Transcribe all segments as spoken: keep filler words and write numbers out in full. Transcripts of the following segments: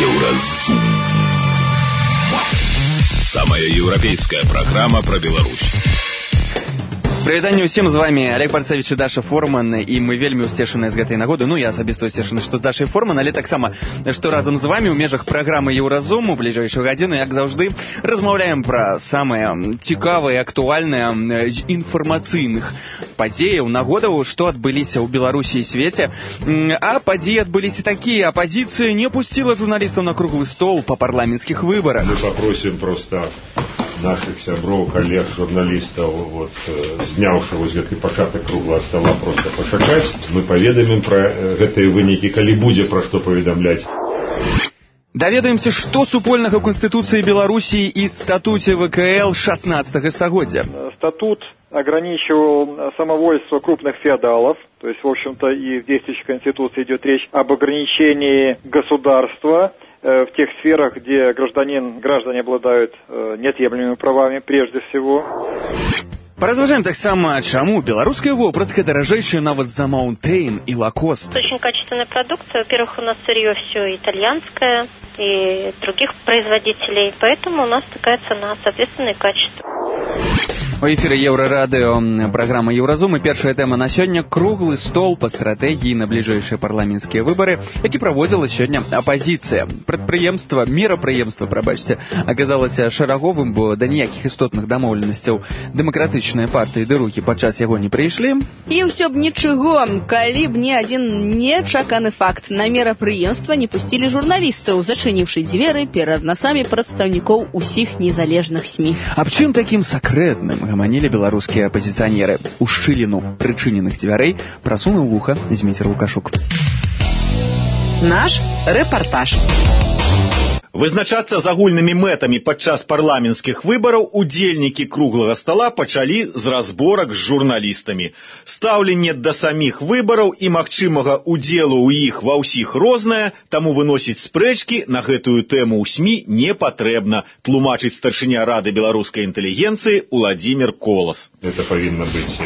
Еўразум. Самая европейская программа про Беларусь. Прывітанне ўсім, з вами Олег Парцевич і Даша Форман, і мы вельмі ўсцешаныя з гэтай нагоды. Ну, я асабіста ўсцешаны, што з Дашай Форман, але таксама, што разам з вами ў межах праграмы Еўразум у бліжэйшую гадзіну, як заўжды, размаўляем пра самыя цікавыя, актуальныя з інфармацыйных падзеяў, нагодаў, што адбыліся ў Беларусі і свеце. А падзеі адбыліся такія. Апазіцыя не пусціла журналістаў на круглы стол па парламенцкіх выбарах. Мы попросим просто наших сяброў, коллег, журналістаў, вот, зняўшы вось гэты пачатак круглага стола, просто пачакаць. Мы паведамім пра гэтыя вынікі, калі будзе пра што паведамляць. Даведаемся, што супольнага ў Конституцыі Беларусі і статуце ВКЛ шестнадцатого стагоддзя. Статут ограничивал самовольство крупных феодалов, то есть, в общем-то, и в действующей Конституции идет речь об ограничении государства в тех сферах, где гражданин, граждане обладают неотъемлемыми правами прежде всего. Паразважаем таксама, чаму беларуская вопратка даражэйшая нават за Маунтейн и Лакост. Очень качественная продукция. Во-первых, у нас сырье все итальянское и других производителей, поэтому у нас такая цена, соответственно, и качество. У эфіры Еўрарадыё, праграма Еўразум, і першая тэма на сёння — круглы стол па стратэгіі на бліжэйшыя парламенцкія выбары, які праводзіла сёння апазіцыя. Прадпрыемства, мерапрыемства, прабачце, аказалася шараговым, бо да ніякіх істотных дамоўленасцяў дэмакратычныя партыі ды рухі падчас яго не прыйшлі. І ўсё б нічого, калі б не адзін нечаканы факт. На мерапрыемства не пусцілі журналістаў, зачыніўшы дзверы перад насамі прадстаўнікоў усіх незалежных СМІ. Аб чым такім сакрэтным гаманілі беларускія апазіцыянеры? У шчыліну прычыненых дзвярэй прасунуў вуха Зміцер Лукашук. Наш рэпартаж. Вызначацца з агульнымі мэтамі падчас парламенцкіх выбараў удзельнікі круглага стола пачалі з разборак з журналістамі. Стаўленне да саміх выбараў і магчымага удзелу ў іх ва ўсіх рознае, таму выносіць спрэчкі на гэтую тэму ў СМІ не патрэбна, тлумачыць старшыня Рады беларускай інтэлігенцыі Уладзімір Колас. Это павінна быць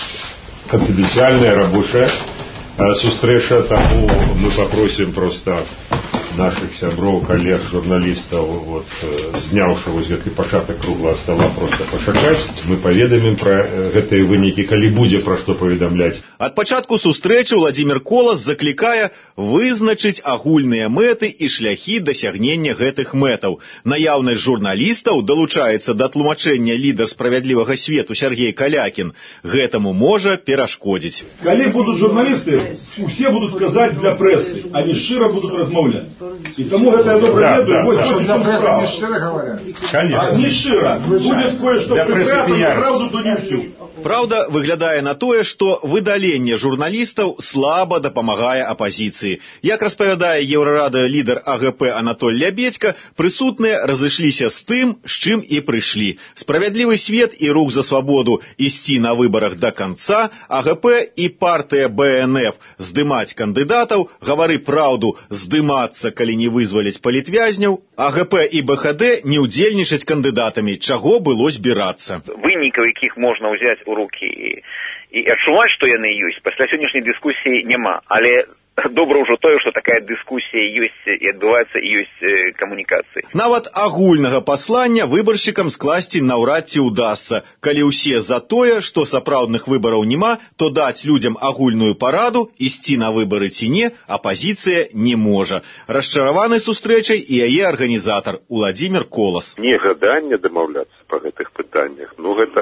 конфиденциальная рабочая сустрэча, таму мы попросим просто наших сяброў, коллег, журналістаў, вот, зняўшы вось гэты пачатак круглага стола, просто пачакаць. Мы паведамім пра гэтыя вынікі, калі будзе пра што паведамляць. Ад пачатку сустрэчы Уладзімір Колас заклікае вызначыць агульныя мэты і шляхі дасягнення гэтых мэтаў. Наяўнасць журналістаў далучаецца да тлумачэння лідар справядлівага свету Сергей Калякін. Гэтаму можа перашкодзіць. Калі будуць журналісты, усе будуць казаць для прэсы, а не шчыра будуць размаўляць. И тому это я добро да, ведаю, да, вот да, в чем справа. Не широ говорят. Конечно. А не широ. Будет кое-что припрятано, правду, то не всю. Праўда, выглядае на тое, што выдаленне журналістаў слаба дапамагае апазіцыі. Як распавядае Еўрарадыё лідар АГП Анатоль Лябедька, прысутныя разышліся з тым, з чым і прыйшлі. Справядлівы свет і рух за свабоду ісці на выбарах да канца, АГП і партыя БНФ здымаць кандыдатаў, гавары праўду, здымацца, калі не вызваляць палітвязняў, АГП і БХД не ўдзельнічаць кандыдатамі, чаго было збірацца. Вынікаў, якіх можна ўзяць у рукі і, і адчуваць, што яны ёсць, пасля сённяшняй дыскусіі няма. Але добра ўжо тое, што такая дыскусія ёсць і адбываецца, і ёсць камунікацыі. Нават агульнага паслання выбаршчыкам скласці наўрад ці ўдасца. Калі ўсе за тое, што сапраўдных выбараў няма, то даць людзям агульную параду, ісці на выбары ці не, апазіцыя не можа. Расчараваны сустрэчай і яе арганізатар Уладзімір Колас. Не жаданне дамаўляцца па гэтых пытаннях, ну гэта...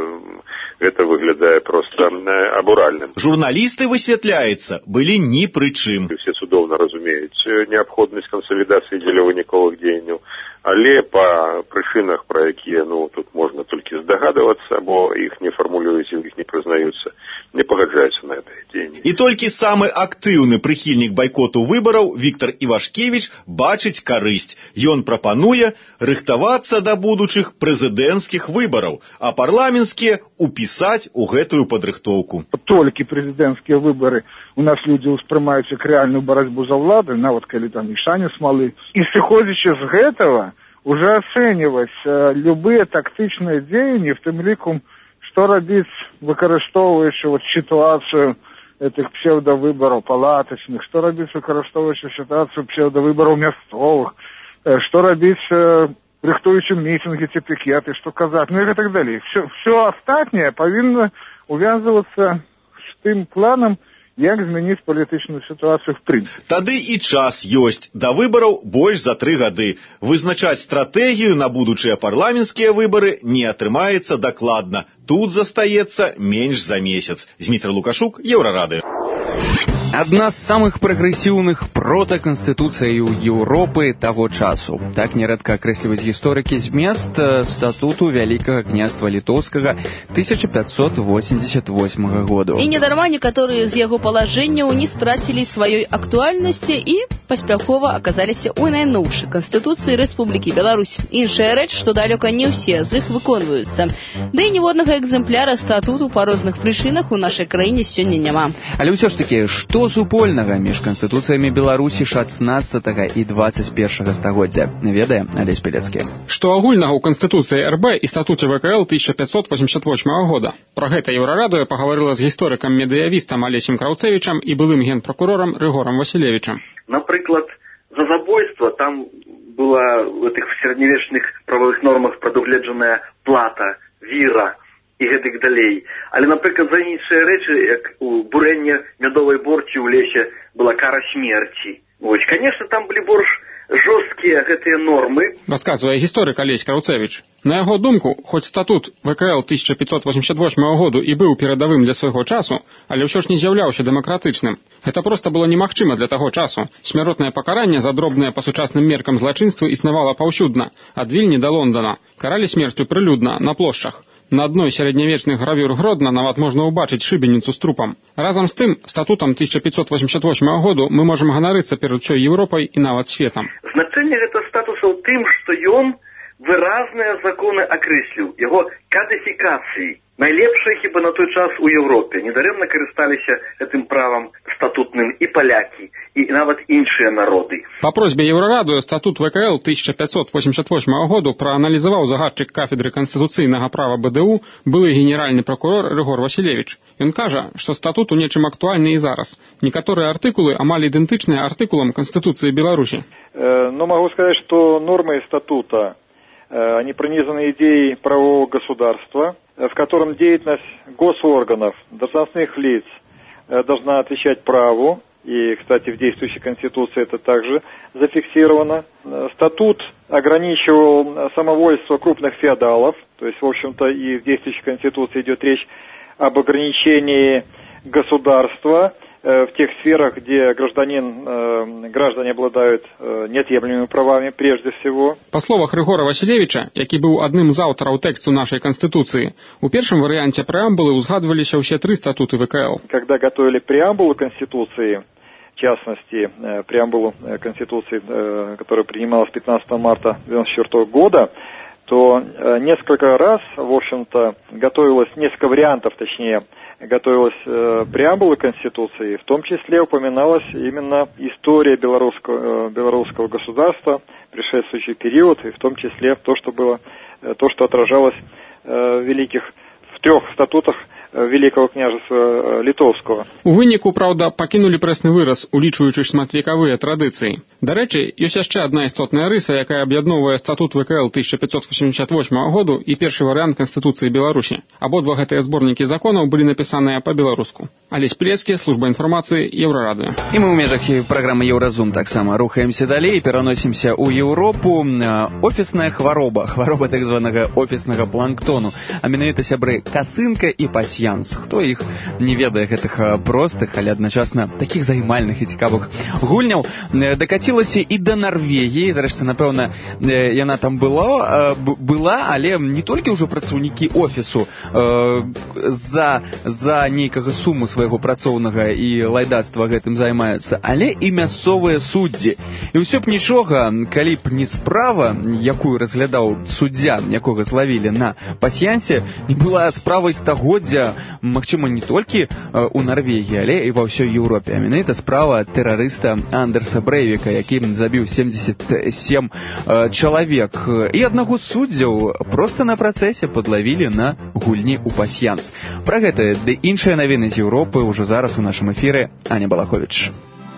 Гэта выглядае проста абуральным. Журналісты, высвятляецца, былі ні пры чым. Все цудоўна разумеюць неабходнасць кансалідацыі дзелявыніковых дзеянняў, але па прычынах, пра якія, ну, тут можна толькі здагадвацца, бо іх не фармулююць, іх не прызнаюцца, не пагаджаюцца на гэтае дзеянне. І толькі самы актыўны прыхільнік байкоту выбараў Віктор Івашкевіч бачыць карысць. Ён прапануе рыхтавацца да будучых прэзідэнцкіх выбараў, а парламенцкія упісаць у гэтую падрыхтоўку. Толькі прэзідэнцкія выбары у нас людзі ўспрымаюць як рэальную барацьбу за ўлады, нават калі там і шанец малы. І сыходзячы з гэтага, уже ацэньваць э, любыя тактычныя дзеянні, в тым ліку, што рабіць, выкарыстоўваючы вот сітуацыю этих псевдовыборов палаточных, что робіць, выкарыстоўваючы ситуацию псевдовыборов мясцовых, что робіць, рыхтуючы митинги ці пикеты, что казаць, ну и так далее. Все, все остальное повинно увязываться с тем планом, як змяніць палітычную сітуацыю в прынцыпе. Тады і час ёсць. Да выбараў больш за тры гады. Вызначаць стратэгію на будучыя парламенцкія выбары не атрымаецца дакладна. Тут застаецца менш за месяц. Зміцер Лукашук, Еўрарадыё. Адна з самых прагрэсіўных протаканстытуцый Еўропы таго часу. Так нерэдка акрэсліваюць гісторыкі змест статуту Вялікага княства Літоўскага тысяча пятьсот восемьдесят восьмого году. І недарма некаторыя з яго палажэнняў не страцілі сваёй актуальнасці і паспяхова аказаліся ў найноўшай Канстытуцыі Рэспублікі Беларусь. Іншая рэч, што далёка не ўсе з іх выконваюцца. Да і ніводнага экземпляра статуту па розных прычынах у нашай краіне сёння няма. Але ўсё ж такі, што супольнага між канстытуцыямі Беларусі шаснаццатага і двадцать першага стагоддзя? Ведае Алесь Пелецкі. Што агульнага ў Канстытуцыі эр бэ і статуце вэ ка эл тысяча пятьсот восемьдесят восьмого года? Пра гэта Еўрарадыё пагаварыла з гісторыкам-медыявістам Алесем Краўцэвічам і былым генпракурорам Рыгорам Васілевічам. Напрыклад, за забойство там была в этих сярэднявечных правовых нормах прадугледжаная плата, віра і гэтак далей. Але, напрыклад, за іншыя рэчы, як у бурэнне мядовай борці ў лесе была кара смерці. Вось, конечно, там былі больш жорсткія гэтыя нормы. Расказвае гісторык Алесь Краўцэвіч. На яго думку, хоць статут вэ ка эл тысяча пятьсот восемьдесят восьмого году і быў перадавым для свайго часу, але ўсё ж не з'яўляўся дэмакратычным. Гэта проста было немагчыма для таго часу. Смяротнае пакаранне за дробнае па сучасным меркам злачынства існавала паўсюдна, ад Вільні да Лондона. Каралі смерцю прылюдна, на плошчах. На адной сярэднявечных гравюр Гродна нават можна ўбачыць шыбеніцу з трупам. Разам з тым, статутам тысяча пятьсот восемьдесят восьмого году мы можам ганарыцца перад усёй Еўропай і нават светам. Значэнне гэта статуса ў тым, што ён выразныя законы акрэсліў, яго кадыфікацыі. Найлепшыя хіба на той час у Еўропе. Недарэмна карысталіся гэтым правам статутным і палякі, і нават іншыя народы. Па просьбе Еўрарадыё статут вэ ка эл тысяча пятьсот восемьдесят восьмого году прааналізаваў загадчык кафедры канстытуцыйнага права бэ дэ у, былы генеральны прокурор Рыгор Васілевіч. Ён кажа, што статут у нечым актуальны і зараз. Некаторыя артыкулы амаль ідэнтычныя артыкулам Канстытуцыі Беларусі. Э, но могу сказать, что нормы статута, э, они пронизаны идеей правового государства, в котором деятельность госорганов, должностных лиц э, должна отвечать праву. И, кстати, в действующей Конституции это также зафиксировано. Статут ограничивал самовольство крупных феодалов. То есть, в общем-то, и в действующей Конституции идет речь об ограничении государства э, в тех сферах, где гражданин, э, граждане обладают э, неотъемлемыми правами прежде всего. Па словах Рыгора Васілевіча, які быў адным з аўтараў тэксту нашай Конституции, у першым варыянте преамбулы узгадываліся ўсе тры статуты вэ ка эл. Когда готовили преамбулу Конституции, в частности, преамбулу Конституции, которая принималась пятнадцатого марта девяносто четвёртого года, то несколько раз, в общем-то, готовилось, несколько вариантов, точнее, готовилась преамбула Конституции, в том числе упоминалась именно история белорусского, белорусского государства, предшествующий период, и в том числе то, что было, то, что отражалось в великих, в трех статутах Великого княжества Літоўскага. У выніку, праўда, пакінулі прэсны выраз, улічваючы шматвекавыя традыцыі. Дарэчы, ёсць яшчэ адна істотная рыса, якая аб'ядноўвае статут вэ ка эл тысяча пятьсот восемьдесят восьмого году і першы варыянт Канстытуцыі Беларусі. Абодва гэтыя зборнікі законаў былі напісаныя па-беларуску. Алесь Пелецкі, служба інфармацыі, Еўрарадыё. І мы ў межах праграмы Еўразум таксама рухаемся далей, пераносімся ў Еўропу. Офісная хвароба, хвароба так званага офіснага планктону, а менавіта сябры касынка і пасьянс. Хто іх не ведае гэтых простых, але адначасна такіх займальных і цікавых гульняў, дакацілася і да Нарвегіі. Зрэшты, напэўна, яна там была, была, але не толькі ўжо працаўнікі офісу за, за нейкага суму свайго працоўнага і лайдацтва гэтым займаюцца, але і мясцовыя суддзі. І ўсё б нічога, калі б не справа, якую разглядаў суддзя, якога злавілі на пасьянсе, не была справай стагоддзя, магчыма, не толькі у Нарвегіі, але і ва ўсёй Еўропе. А менавіта справа тэрарыста Андерса Брэйвіка, які забіў семьдесят семь чалавек. І аднаго з суддзяў проста на працэсе падлавілі на гульні ў пасьянс. Пра гэта ды іншыя навіны з Еўропы ўжо зараз у нашым эфіры Аня Балаховіч.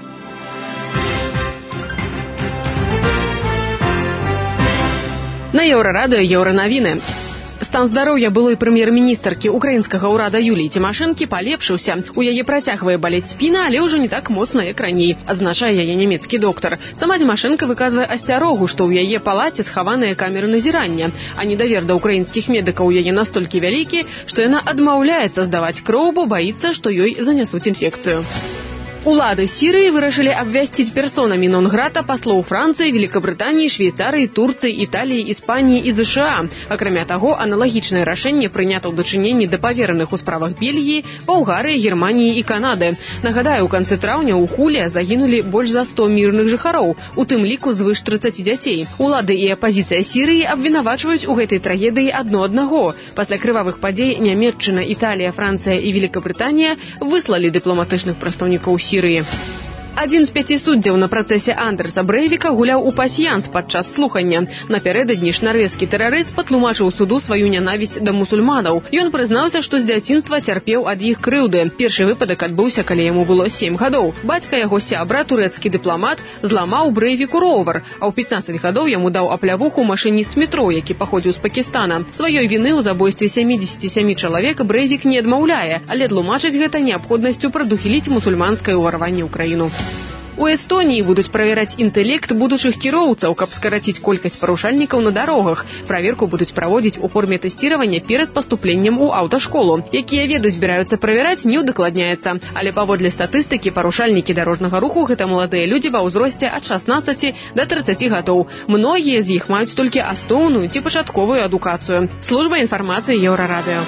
На Еўрарадыё еўранавіны. Стан здароўя былой прэм'ер-міністркі украінскага ўрада Юліі Цімашэнкі палепшыўся. У яе працягвае балець спіна, але ўжо не так моцна, як раней, адзначае яе нямецкі доктар. Сама Цімашэнка выказвае асцярогу, што ў яе палаце схаваныя камеры назірання, а недавер да украінскіх медыкаў у яе настолькі вялікі, што яна адмаўляецца здаваць кроў, бо баіцца, што ёй занясуць інфекцыю. Улады Сирии вырашылі абвясціць персонамі нон-грата паслоў Францыі, Великабрытаніі, Швейцарыі, Турцыі, Італіі, Іспаніі і ЗША. Акрамя таго, аналагічнае рашэнне прынята ў дачыненні да павераных у справах Бельгіі, Балгарыі, Германіі і Канады. Нагадаю, у канцы траўня ў Хуле загінулі больш за сто мірных жыхароў, у тым ліку звыш трыццаці дзяцей. Улады і апазіцыя Сірыі абвінавачваюць у гэтай трагедыі адно аднаго. Пасля крывавых падзей Нямецчына, Італія, Францыя і Великабрытанія выслалі дыпламатычных прадстаўнікоў Сирии. Адзін з пяці суддзяў на працэсе Андерса Брэйвіка гуляў у пасьянс падчас слухання. Напярэдадні ж нарвежскі тэрарыст патлумачыў суду сваю нянавісць да мусульманаў. Ён прызнаўся, што з дзяцінства цярпеў ад іх крыўды. Першы выпадак адбыўся, калі яму было сем гадоў. Бацька яго сябра, турэцкі дыпламат, зламаў Брэйвіку ровар, а ў пятнаццаць гадоў яму даў аплявуху машыніст метро, які паходзіў з Пакістана. Сваёй віны ў забойстве сямідзесяці сямі чалавек Брэйвік не адмаўляе, але тлумачыць гэта неабходнасцю прадухіліць мусульманскае ўварванне ў краіну. У Эстоніі будуць правяраць інтэлект будучых кіроўцаў, каб скараціць колькасць парушальнікаў на дарогах. Праверку будуць праводзіць у форме тэсціравання перад паступленнем у аўташколу. Якія веды збіраюцца правяраць, не ўдакладняецца. Але паводле статыстыкі, парушальнікі дарожнага руху гэта маладыя людзі ва ўзросце ад шаснаццаці да трыццаці гадоў. Многія з іх маюць толькі асноўную ці пачатковую адукацыю. Служба інфармацыі Еўрарадыё.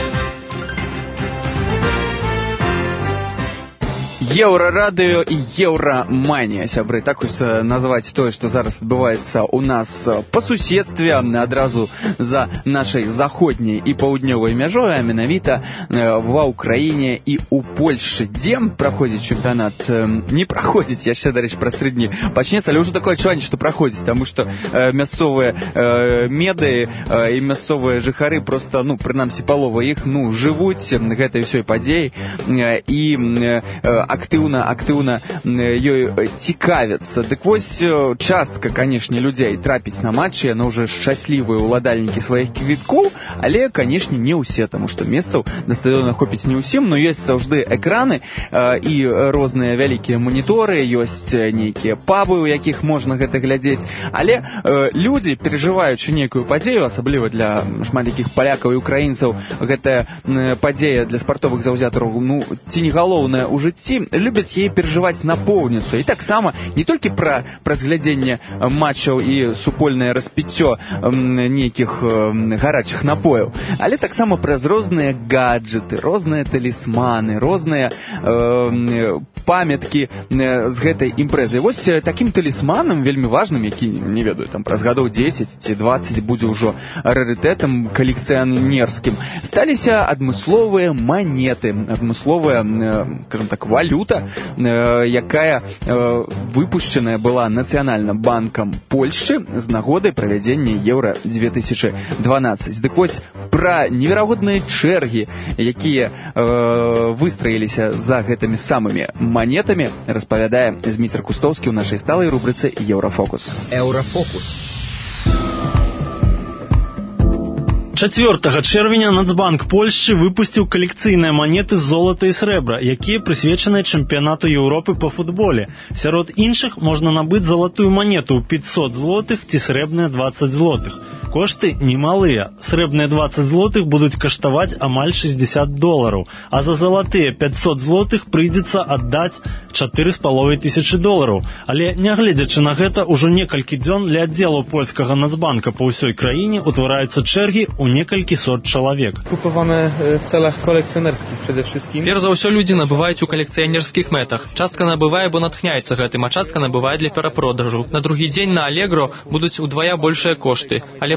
Еўрарадыё і еўраманія, сябры. Так вось назваць тое, што зараз адбываецца ў нас па суседстве, адразу за нашай заходняй і паўднёвай мяжой, а менавіта ва ўкраіне і ў Польшчы, дзе праходзіць чэмпіянат. Не праходзіць яшчэ, дарэчы, праз тры дні пачнецца, але ўжо такое адчуванне, што праходзіць, таму што мясцовыя медыі і мясцовыя жыхары проста, ну, прынамсі палова іх, ну, жывуць гэтай усёй падзеі і актыўна, актыўна ёй цікавяцца. Дык вось частка, канешне, людзей трапіць на матчы, яны ўжо шчаслівыя ўладальнікі сваіх квіткоў, але, канешне, не ўсе, таму што месцаў на стадыёна хопіць не ўсім, но ёсць заўжды экраны і розныя вялікія маніторы, ёсць нейкія пабы, у якіх можна гэта глядзець, але людзі, перажываючы нейкую падзею, асабліва для шматлікіх палякаў і украінцаў, гэтая падзея для спартовых заўзятараў, ну, ці не галоўная ў жыцці, любяць яе перажываць напоўніцу. І таксама не толькі пра разглядзенне матчаў і супольнае распіццё нейкіх гарачых напояў, але таксама праз розныя гаджеты, розныя талісманы, розныя э, памяткі з гэтай імпрэзы. Вось такім талісманам вельмі важным, які, не ведаю, там праз гадоў дзесяць ці дваццаць будзе ўжо рарытэтам калекцыянерскім, сталіся адмысловыя манеты, адмысловая, скажем так, валюта, якая выпушчаная была Нацыянальным банкам Польшчы з нагоды правядзення Еўра две тысячи дванаццаць. Дык вось пра неверагодныя чэргі, якія выстраіліся за гэтымі самымі манетамі, распавядае Зміцер Кустовскі ў нашай сталай рубрыцы Еўрафокус. Еўрафокус. чацвёртага чэрвеня Нацбанк Польшчы выпусціў калекцыйныя манеты з золата і срэбра, якія прысвечаныя чэмпіянату Еўропы па футболе. Сярод іншых можна набыць залатую манету ў пятьсот злотых ці срэбныя дваццаць злотых. Кошты немалыя. Срэбныя дваццаць злотых будуць каштаваць амаль шестьдесят долараў, а за залатыя пятьсот злотых прыйдзецца аддаць чатыры з паловай тысячы долараў. Але, нягледзячы на гэта, ужо некалькі дзён ля аддзелу польскага Нацбанка па ўсёй краіне утвараюцца чэргі ў некалькі сот чалавек. Kupowane w celach kolekcjonerskich przede wszystkim. Перш за ўсё людзі набываюць у калекцыянерскіх мэтах. Частка набывае, бо натхняецца гэтым, а частка набывае для перапродажу. На другі дзень на Allegro будуць удвая большыя кошты. Але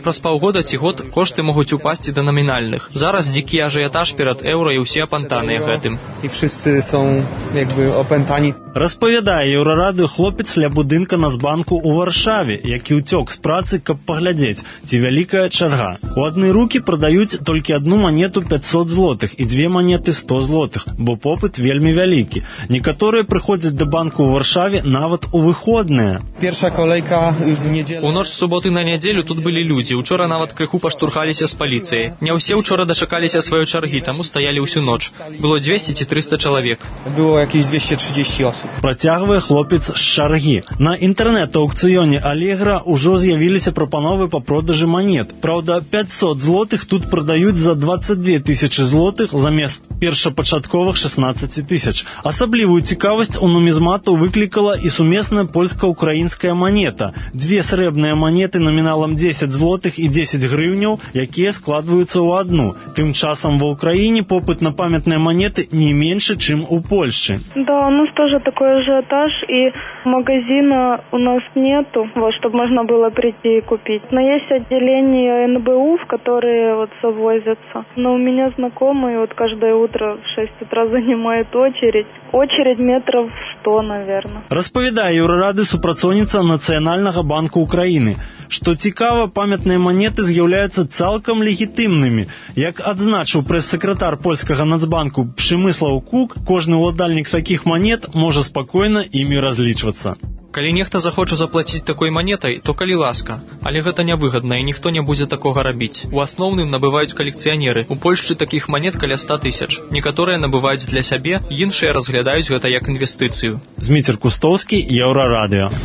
праз паўгода ці год кошты могуць упасці да намінальных. Зараз дзікі ажыятаж перад еўра і ўсе апантаныя гэтым. І wszyscy są jakby opętani. Распавядае Еўрарадыё хлопец ля будынка Нацбанку ў Варшаве, які ўцёк з працы, каб паглядзець, ці вялікая чарга. У адны рукі прадаюць толькі адну манету пятьсот злотых і две манеты сто злотых, бо попыт вельмі вялікі. Некаторыя прыходзяць да банку ў Варшаве нават у выходныя. Першая колейка już w niedzielę. У ноч з суботы на нядзелю тут былі людзі. Учора нават крыху паштурхаліся з паліцыяй. Не ўсе ўчора дачакаліся сваёй чаргі, таму стаялі ўсю ноч. Было двести ці трыста чалавек. Było jakieś dwieście trzydzieści osób. Працягвае хлопец з чаргі. На інтэрнэт-аўкцыёне Алегра ўжо з'явіліся прапановы па продажы манет. Праўда, пятьсот злотых тут прадаюць за двадцать две тысячи злотых замест першапачатковых шестнадцать тысяч. Асаблівую цікавасць у нумізматаў выклікала і сумесная польска-украінская манета. Две срэбныя манеты номіналам десять злотых і десять грыўняў, якія складваюцца ў одну. Тым часам ва Украине попыт на памятныя монеты не меньше, чем у Польши. Да, у нас тоже такой ажиотаж, и магазина у нас нету, вот, чтобы можно было прийти и купить. Но есть отделение эн бэ у, в которые вот завозятся. Но у меня знакомые вот каждое утро в шесть утра занимает очередь. Очередь метров сто, наверное. Распавядае Еўрарадыё супрацоўніца Нацыянальнага банку Украины. Што цікава, памятныя манеты з'яўляюцца цалкам легітымнымі. Як адзначыў прэс-сакратар польскага Нацбанку Przemysław Kuk, кожны ўладальнік такіх манет можа спакойна імі разлічвацца. Калі нехта захоча заплаціць такой манетай, то калі ласка. Але гэта нявыгадна, і ніхто не будзе такога рабіць. У асноўным набываюць калекцыянеры. У Польшчы такіх манет каля ста тысяч. Некаторыя набываюць для сябе, іншыя разглядаюць гэта як інвестыцыю. Зміцер Кустоўскі, Еўрарадыё.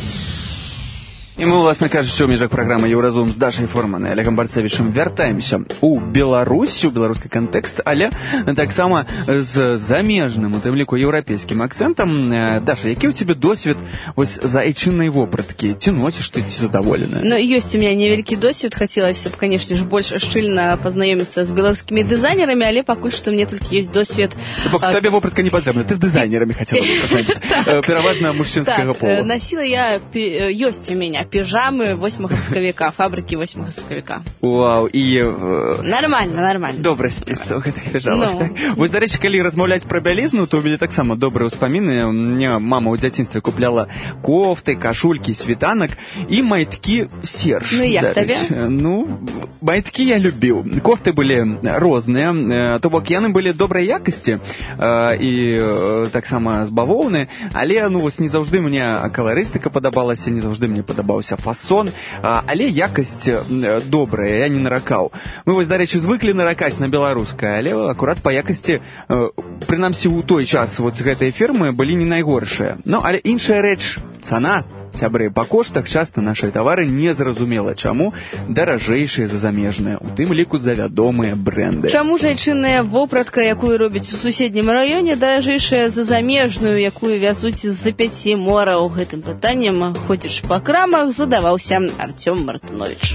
І мы, власне кажучи, у межах праграмы «Еўразум» з Дашай Форман і Олегом Барцевічем вяртаемся у Беларусь, у беларускі кантэкст, але таксама з замежным, у тым ліку еўрапейскім акцэнтам. Даша, які ў цябе досвед вось за айчыннай вопраткі? Ці носіш ты, ці задаволена? Ну, ёсць у меня невялікі досвед. Хацелася б, конечно же, больш шчыльна пазнаёміцца з беларускімі дызайнерамі, але пакуль што мне толькі ёсць досвед. Бок табе вопратка не патрэбна, ты з дызайнерамі хацела б пазнаёміцца. Пераважна мужчынскага пола. Носіла я, ёсць у меня пижамы восьмага сакавіка, фабрыкі восьмага сакавіка. Вау, і... Нормально, нормально. Добры спіс у гэтых піжамах. Ну. Так? Вось, дарэчы, калі размаўляць пра бялізну, то у мяне таксама добрыя ўспаміны. Мне мама ў дзяцінстве купляла кофты, кашулькі, світанак і майткі Серж. Ну, як табе? Ну, майткі я любіў. Кофты былі розныя, то бок яны былі добрай якасці і таксама з бавоўны, але, ну, вось не заўжды мне каларыстыка падабалася, не заўжды мне падабалася фасон, але якасць добрая, я не наракаў. Мы вось, дарэчы, звыклі наракаць на беларускае, але акурат па якасці, прынамсі ў той час вот гэтыя фірмы былі не найгоршыя. Ну, але іншая рэч, цана. Сябры, па коштах часта нашыя тавары незразумела чаму даражэйшыя за замежныя, у тым ліку за вядомыя брэнды. Чаму ж айчынная вопратка, якую робяць у суседнім раёне, даражэйшая за замежную, якую вязуць з-за пяці мораў? Гэтым пытаннем, ходзіш па крамах, задаваўся Артём Мартынович.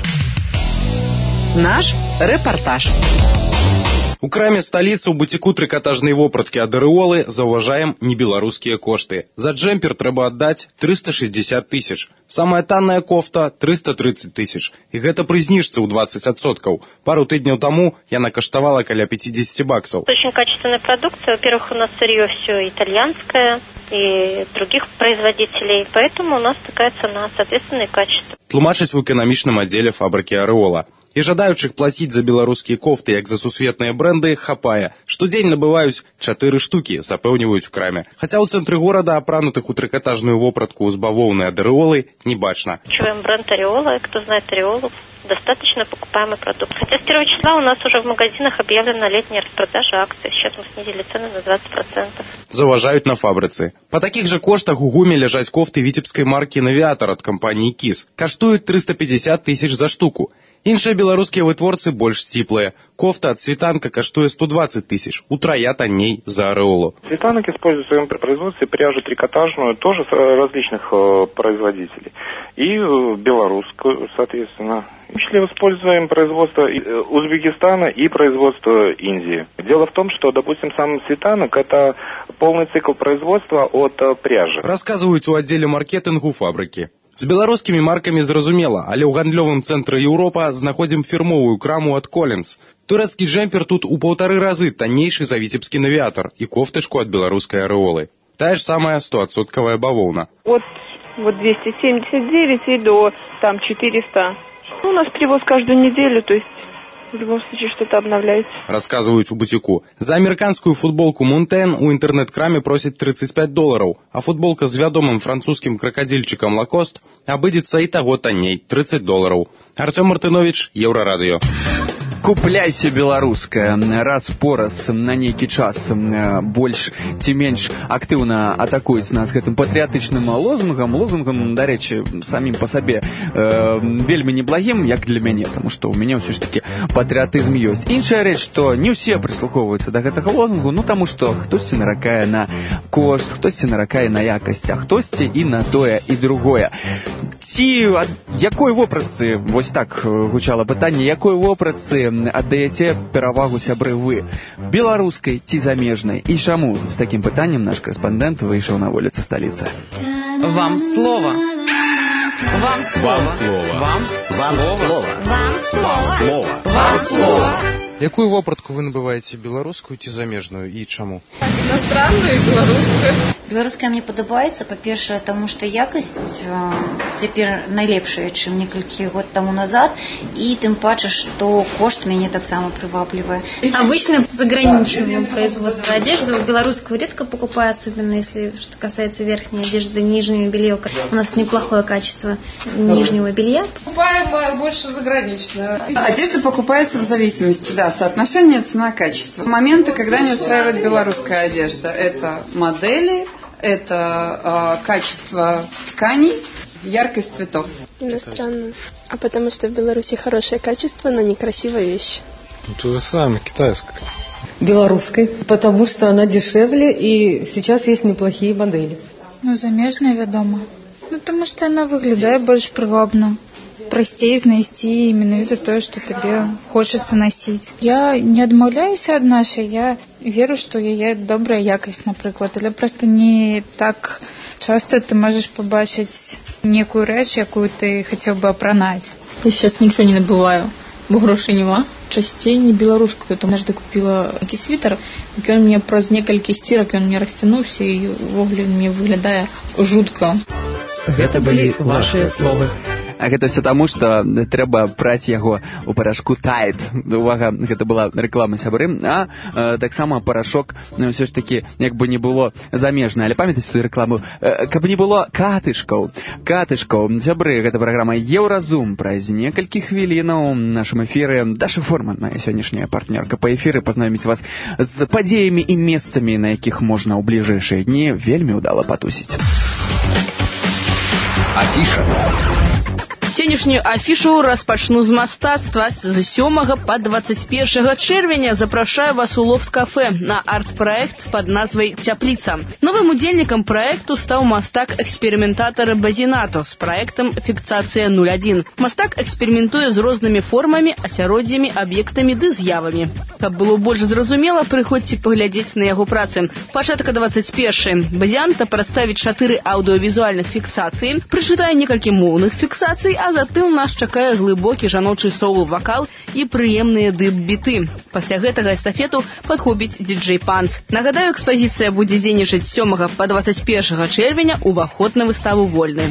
Наш рэпартаж. У краме сталіцы ў буціку трыкатажнай вопраткі ад Арэолы заўважаем небеларускія кошты. За джэмпер трэба аддаць трыста шестьдесят тысяч. Самая танная кофта триста тридцать тысяч. І гэта пры зніжцы ў двадцать адсоткаў. Пару тыдняў таму яна каштавала каля пятьдесят баксов. Очень качественная продукция. Во-первых, у нас сырье все итальянское и других производителей. Поэтому у нас такая цена, соответственно, и качество. Тлумачаць у эканамічным аддзеле фабрыкі Арэола. І жадаючых плаціць за беларускія кофты, як за сусветныя брэнды, хапае. Штодзень набываюць чатыры штукі, запэўніваюць у краме. Хаця ў цэнтры горада апранутых у трыкатажную вопратку з бавоўнай ад Арэолы не бачна. Чуем бренд Ареола, кто знает Ареолу, достаточно покупаемый продукт. Хотя с первого числа у нас уже в магазинах объявлена летняя распродажа акций. Сейчас мы снизили цены на двадцать процентов. Заўважаюць на фабрыцы. Па такіх жа коштах у гуме ляжаць кофты віцебскай маркі «Навіатар» ад кампаніі «Кіс». Каштуюць триста пятьдесят тысяч за штуку. Іншыя беларускія вытворцы больш сціплыя. Кофта от світанка каштуе сто двадцать тысяч, утрая танней за Арэолу. Свитанок использует в своем производстве пряжу трикотажную, тоже с различных э, производителей. И э, белорусскую, соответственно. Мы используем производство Узбекистана и производство Индии. Дело в том, что, допустим, сам свитанок – это полный цикл производства от э, пряжи. Рассказывают у отделе маркетингу фабрики. З беларускімі маркамі зразумела, але ў гандлёвым цэнтры Еўропа знаходзім фірмовую краму ад Collins. Турэцкі джэмпер тут у паўтары разы таннейшы за віцебскі навіятар і кофтачку ад беларускай арэолы. Тая ж самая стоадсоткавая бавоўна. От вот двести семьдесят девять и до там четыреста. У нас привоз каждую неделю, то есть в любом случае что-то обновляется. Рассказывают у бутику. За американскую футболку Mountain у интернет-краме просит тридцать пять долларов, а футболка с вядомым французским крокодильчиком Lacoste обыдется и того танней – тридцать долларов. Артем Мартынович, Еврорадио. Купляйце беларускае. Раз пораз на нейкі час больш ці менш актыўна атакуюць нас гэтым патрыятычным лозунгам. Лозунгам, дарэчы, самім па сабе э, вельмі неблагім, як для мяне, таму што ў мяне ўсё ж такі патрыятызм ёсць. Іншая рэч, што не ўсе прыслухоўваюцца да гэтага лозунгу, ну таму што хтосьці наракае на кошт, хтосьці наракае на якасць, а хтосьці і на тое, і другое. Ці ад якой вопратцы, вось так гучала пытанне, якой вопратцы аддаеце перавагу, сябры, вы, беларускай ці замежнай, і чаму? З такім пытаннем наш корэспандэнт выйшаў на вуліцы сталіцы. Вам слово. Вам слово. Вам слово. Вам слово. Вам слово. Вам слово. Якую вопратку вы набываеце, беларускую ці замежную, і чаму? Иностранную и белорусскую. Беларуская мне падабаецца, па-першае, таму што якасць э, цяпер найлепшая, чым некалькі год таму назад, і тым паче, што кошт мяне таксама прываблівае. Обычно заграничное производство одежды. Белорусскую редко покупаю, особенно если что касается верхней одежды, нижнего белья. У нас неплохое качество нижнего белья. Покупаем больше заграничную. Одежда покупается в зависимости, да, соотношение цена-качество. Моменты, когда не устраивает белорусская одежда, это модели, это э, качество тканей, яркость цветов. Иностранную. А потому что в Беларуси хорошее качество, но некрасивая вещь. То же самое, китайская. Белорусской, потому что она дешевле, и сейчас есть неплохие модели. Ну, замежная, ведомо. Ну, потому что она выглядает больше привабно. Простей знайсці менавіта тое, што табе хочацца насіць. Я не адмаўляюся ад нашай, я веру, што яе добрая якасць, напрыклад, але проста не так часта ты можаш пабачыць некую рэч, якую ты хацеў бы апранаць. Я сейчас ничего не набываю, бо грошай няма. Часцей не беларускую. Там однажды купила такі світер, так он мне праз некалькі сцірак он мне расцянуўся і ўвогуле мне выглядае жутка. Гэта былі вашыя словы. А гэта все таму, што трэба праць яго ў парашку Tide. Увага, гэта была рэклама, сябры. А э, таксама парашок, ну, ўсё ж такі, як бы не было замежна. Але памятаеце тую рэкламу? Э, каб не было катышкаў. Катышкаў. Сябры, гэта праграма Еўразум. Праз некалькі хвілінаў у нашым эфіры Даша Форман, моя сённяшняя партнёрка па эфіры, пазнаёміць вас з падзеямі і месцамі, на якіх можна ў бліжэйшыя дні вельмі ўдала патусіць. Афіша. Сённяшнюю афішу распачну з мастацтва. З сёмага па дваццаць першага чэрвеня запрашаю вас у Лофт-кафе на арт-праект пад назвай «Цяпліца». Новым удзельнікам праекту стаў мастак-эксперыментатар Базінато з праектам «Фіксацыя нуль адзін». Мастак эксперыментуе з рознымі формамі, асяроддзямі, аб'ектамі ды з'явамі. Каб было больш зразумела, прыходзьце паглядзець на яго працы. Пачатак дваццаць першы. Базінато прадставіць чатыры аўдыёвізуальных фіксацыі, прычытае некалькі моўных фіксацый, а затым нас чакае глыбокі жаночы соул-вакал і прыемныя дып-біты. Пасля гэтага эстафету падхопіць ди-джей Панс. Нагадаю, экспазіцыя будзе дзейнічаць з сёмага па дваццаць першага чэрвеня, уваход на выставу вольны.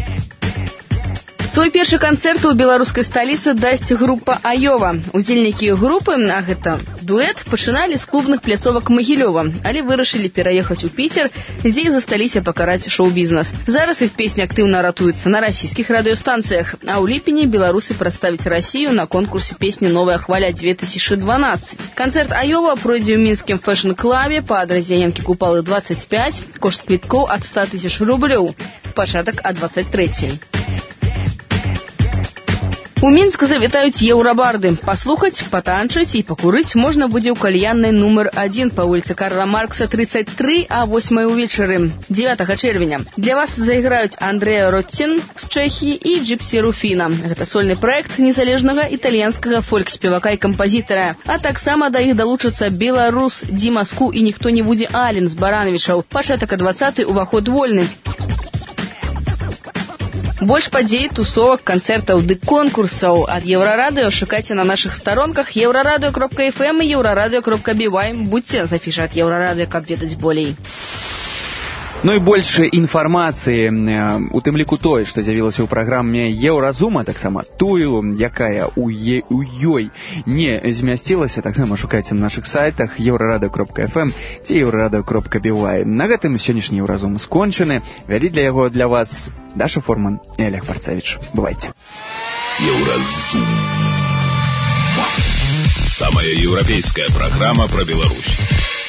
Свой першы канцэрт у беларускай сталіцы дасць група Айова. Удзельнікі групы, а гэта дуэт, пачыналі з клубных пляцовак Магілёва, але вырашылі пераехаць у Піцер, дзе і засталіся пакараць шоу-бізнес. Зараз іх песні актыўна ратуюцца на расійскіх радыёстанцыях, а ў ліпені беларусы прадставяць Расію на конкурсе песні «Новая хваля две тысячи дванадцать». Канцэрт Айова пройдзе ў мінскім фэшн-клабе па адрасе Янкі Купалы двадцать пять, кошт квіткоў ад ста тысяч рублёў. Пачатак ад двадцать трэцяй. У Мінск завітаюць еўрабарды. Паслухаць, патанчыць і пакурыць можна будзе ў кальяннай нумар адзін па вуліцы Карла Маркса тридцать три, а восьмай увечары, дзевятага чэрвеня. Для вас зайграюць Андрэа Роттин з Чэхіі і Джипсі Руфіна. Гэта сольны праект незалежнага італьянскага фольк-спевака і кампазітара. А таксама да іх далучацца беларус Дзіма Ску і ніхто не Вуді Ален з Барановічаў. Пачатак двадцаты, уваход вольны. Больш падзей, тусовак, канцэртаў ды конкурсаў ад Еўрарадыё шукайце на нашых старонках еўрарадыё кропка эф эм і еўрарадыё кропка би вай. Будьце з афішай ад Еўрарадыё, каб ведаць болей. Ну і больше інфармацыі, у тым ліку той, што з'явілася ў праграме Еўразума, таксама тую, якая у, е, у ёй не змясцілася, таксама шукайце на нашых сайтах еўрарадыё кропка эф эм ці еўрарадыё кропка би вай. На гэтым сённяшні Еўразум скончаны. Вялі для яго для вас Даша Форман і Олег Парцевич. Бывайце. Еўразум. Самая еўрапейская праграма пра Беларусь.